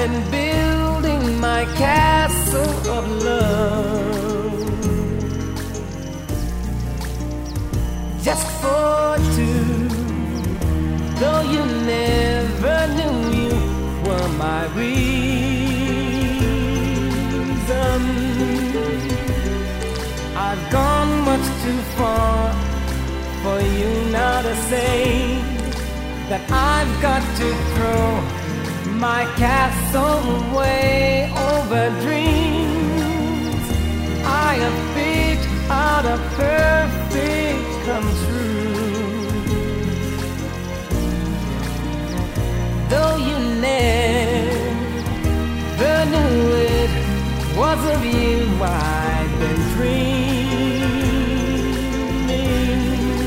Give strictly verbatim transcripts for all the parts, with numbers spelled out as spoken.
been building my castle of love just for two. Though you never knew you were my reason, I've gone much too far for you now to say that I've got to throw my castle away over dreams I have picked out a perfect come true. Though you never knew it was of you I've been dreaming.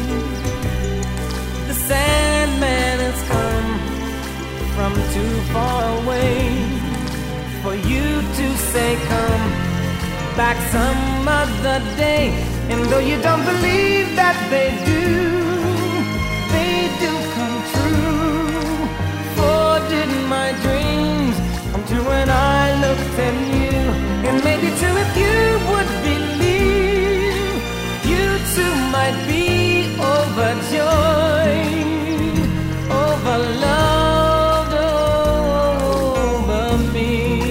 The Sandman has come from too far away for you to say come back some other day. And though you don't believe that they do, they do come true. For did my dreams come true when I looked at you? And maybe too if you would believe, you too might be overjoyed, over loved, over me.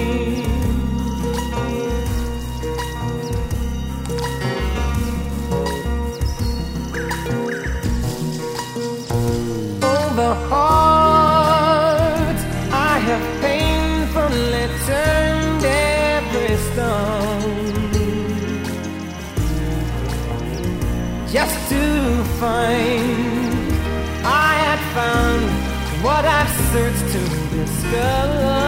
Over hearts I have painfully turned every stone, just to find I had found what I've searched to discover.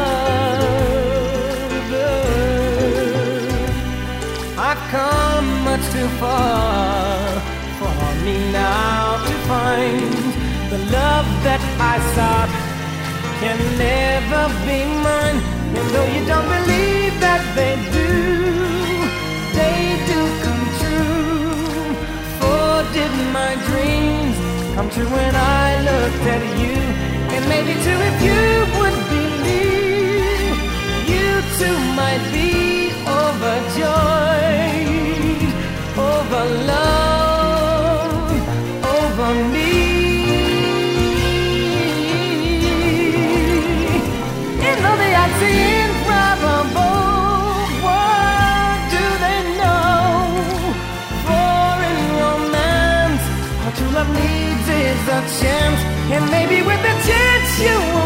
I've come much too far for me now to find the love that I sought can never be mine. And though you don't believe that they do, they do come true. For did my dreams come true when I looked at you? And maybe too if you would believe, you too might be overjoyed, over love, over me. And though they are improbable, what do they know? For in romance, all true love needs is a chance. And maybe with a chance you will